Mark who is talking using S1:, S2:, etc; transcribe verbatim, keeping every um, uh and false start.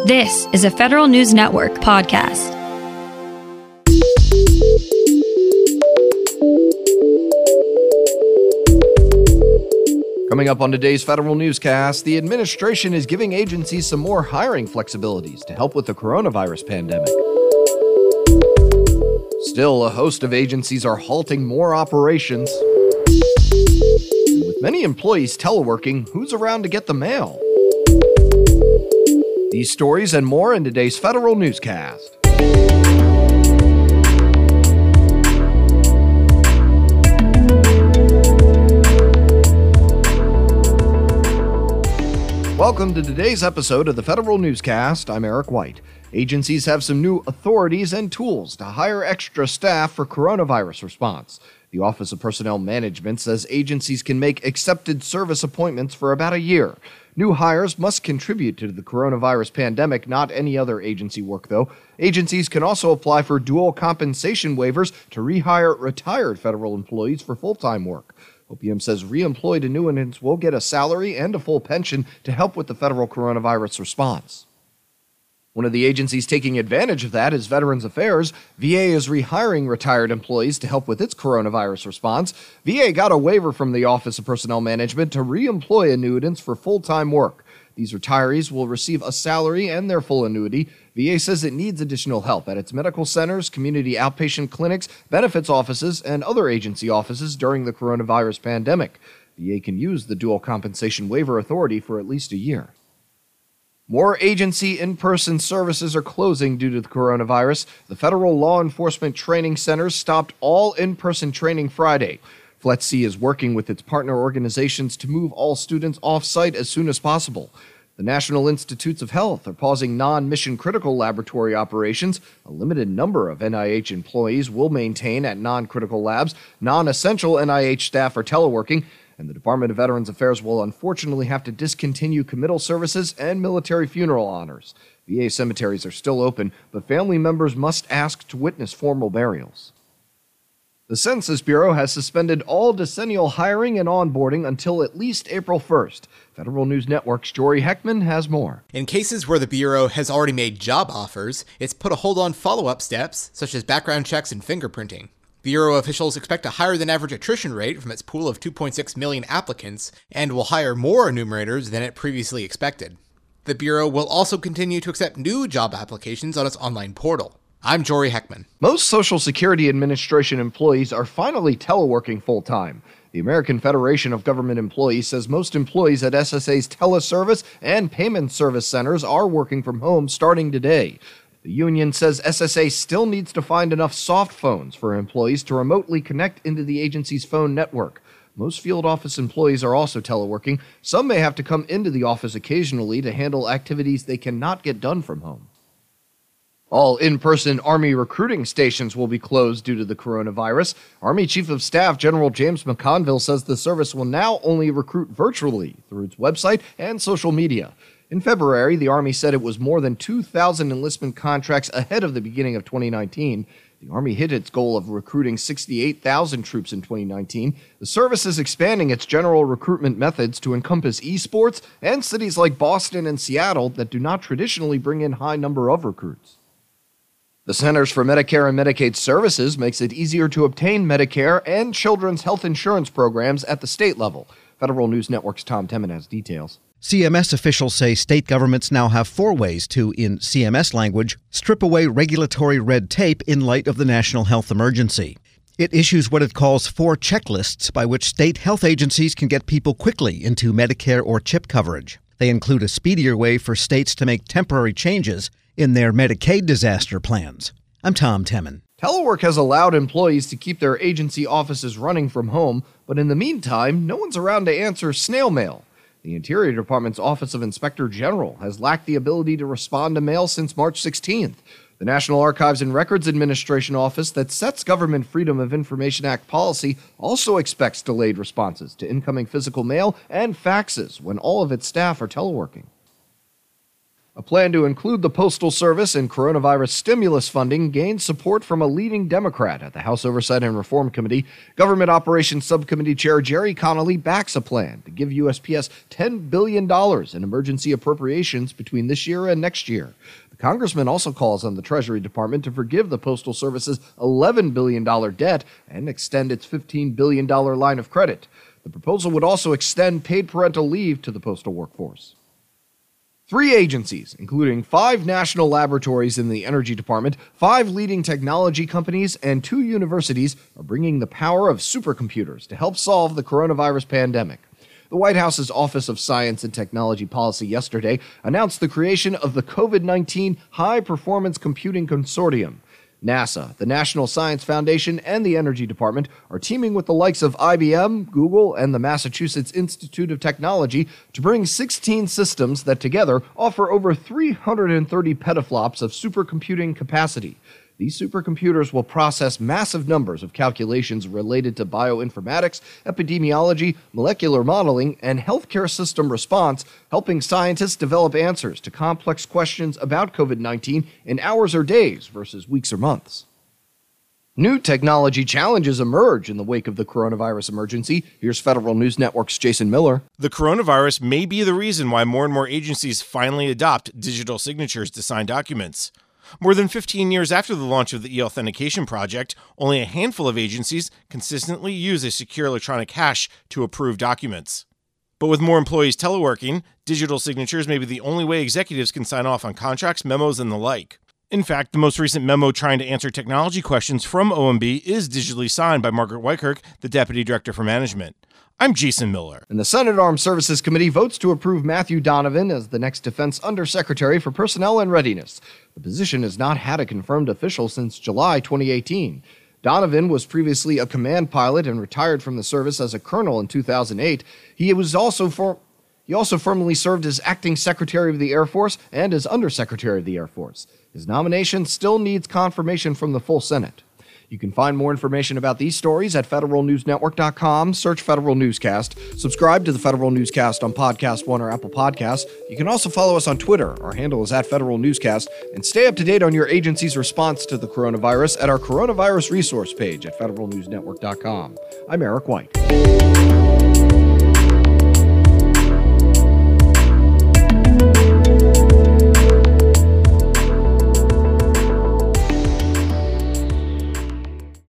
S1: This is a Federal News Network podcast.
S2: Coming up on today's Federal Newscast, the administration is giving agencies some more hiring flexibilities to help with the coronavirus pandemic. Still, a host of agencies are halting more operations. And with many employees teleworking, who's around to get the mail? These stories and more in today's Federal Newscast. Welcome to today's episode of the Federal Newscast. I'm Eric White. Agencies have some new authorities and tools to hire extra staff for coronavirus response. The Office of Personnel Management says agencies can make accepted service appointments for about a year. New hires must contribute to the coronavirus pandemic, not any other agency work, though. Agencies can also apply for dual compensation waivers to rehire retired federal employees for full-time work. O P M says re-employed annuitants will get a salary and a full pension to help with the federal coronavirus response. One of the agencies taking advantage of that is Veterans Affairs. V A is rehiring retired employees to help with its coronavirus response. V A got a waiver from the Office of Personnel Management to re-employ annuitants for full-time work. These retirees will receive a salary and their full annuity. V A says it needs additional help at its medical centers, community outpatient clinics, benefits offices, and other agency offices during the coronavirus pandemic. V A can use the dual compensation waiver authority for at least a year. More agency in-person services are closing due to the coronavirus. The federal law enforcement training centers stopped all in-person training Friday. F L E T C is working with its partner organizations to move all students off-site as soon as possible. The National Institutes of Health are pausing non-mission critical laboratory operations. A limited number of N I H employees will maintain at non-critical labs. Non-essential N I H staff are teleworking, and the Department of Veterans Affairs will unfortunately have to discontinue committal services and military funeral honors. V A cemeteries are still open, but family members must ask to witness formal burials. The Census Bureau has suspended all decennial hiring and onboarding until at least April first. Federal News Network's Jory Heckman has more.
S3: In cases where the Bureau has already made job offers, it's put a hold on follow-up steps, such as background checks and fingerprinting. Bureau officials expect a higher than average attrition rate from its pool of two point six million applicants and will hire more enumerators than it previously expected. The Bureau will also continue to accept new job applications on its online portal. I'm Jory Heckman.
S2: Most Social Security Administration employees are finally teleworking full-time. The American Federation of Government Employees says most employees at S S A's teleservice and payment service centers are working from home starting today. The union says S S A still needs to find enough soft phones for employees to remotely connect into the agency's phone network. Most field office employees are also teleworking. Some may have to come into the office occasionally to handle activities they cannot get done from home. All in-person Army recruiting stations will be closed due to the coronavirus. Army Chief of Staff General James McConville says the service will now only recruit virtually through its website and social media. In February, the Army said it was more than two thousand enlistment contracts ahead of the beginning of twenty nineteen. The Army hit its goal of recruiting sixty-eight thousand troops in twenty nineteen. The service is expanding its general recruitment methods to encompass esports and cities like Boston and Seattle that do not traditionally bring in high number of recruits. The Centers for Medicare and Medicaid Services makes it easier to obtain Medicare and children's health insurance programs at the state level. Federal News Network's Tom Temin has details.
S4: C M S officials say state governments now have four ways to, in C M S language, strip away regulatory red tape in light of the national health emergency. It issues what it calls four checklists by which state health agencies can get people quickly into Medicare or CHIP coverage. They include a speedier way for states to make temporary changes in their Medicaid disaster plans. I'm Tom Temin.
S2: Telework has allowed employees to keep their agency offices running from home, but in the meantime, no one's around to answer snail mail. The Interior Department's Office of Inspector General has lacked the ability to respond to mail since March sixteenth. The National Archives and Records Administration office that sets Government Freedom of Information Act policy also expects delayed responses to incoming physical mail and faxes when all of its staff are teleworking. A plan to include the Postal Service in coronavirus stimulus funding gained support from a leading Democrat at the House Oversight and Reform Committee. Government Operations Subcommittee Chair Jerry Connolly backs a plan to give U S P S ten billion dollars in emergency appropriations between this year and next year. The congressman also calls on the Treasury Department to forgive the Postal Service's eleven billion dollars debt and extend its fifteen billion dollars line of credit. The proposal would also extend paid parental leave to the postal workforce. Three agencies, including five national laboratories in the Energy Department, five leading technology companies, and two universities, are bringing the power of supercomputers to help solve the coronavirus pandemic. The White House's Office of Science and Technology Policy yesterday announced the creation of the COVID nineteen High Performance Computing Consortium. NASA, the National Science Foundation, and the Energy Department are teaming with the likes of I B M, Google, and the Massachusetts Institute of Technology to bring sixteen systems that together offer over three hundred thirty petaflops of supercomputing capacity. These supercomputers will process massive numbers of calculations related to bioinformatics, epidemiology, molecular modeling, and healthcare system response, helping scientists develop answers to complex questions about COVID nineteen in hours or days versus weeks or months. New technology challenges emerge in the wake of the coronavirus emergency. Here's Federal News Network's Jason Miller.
S5: The coronavirus may be the reason why more and more agencies finally adopt digital signatures to sign documents. More than fifteen years after the launch of the e-authentication project, only a handful of agencies consistently use a secure electronic hash to approve documents. But with more employees teleworking, digital signatures may be the only way executives can sign off on contracts, memos, and the like. In fact, the most recent memo trying to answer technology questions from O M B is digitally signed by Margaret Weikerk, the Deputy Director for Management. I'm Jason Miller.
S2: And the Senate Armed Services Committee votes to approve Matthew Donovan as the next Defense Undersecretary for Personnel and Readiness. The position has not had a confirmed official since July twenty eighteen. Donovan was previously a command pilot and retired from the service as a colonel in two thousand eight. He was also for He also formerly served as Acting Secretary of the Air Force and as Undersecretary of the Air Force. His nomination still needs confirmation from the full Senate. You can find more information about these stories at federal news network dot com. Search Federal Newscast. Subscribe to the Federal Newscast on Podcast One or Apple Podcasts. You can also follow us on Twitter. Our handle is at Federal Newscast. And stay up to date on your agency's response to the coronavirus at our coronavirus resource page at federal news network dot com. I'm Eric White.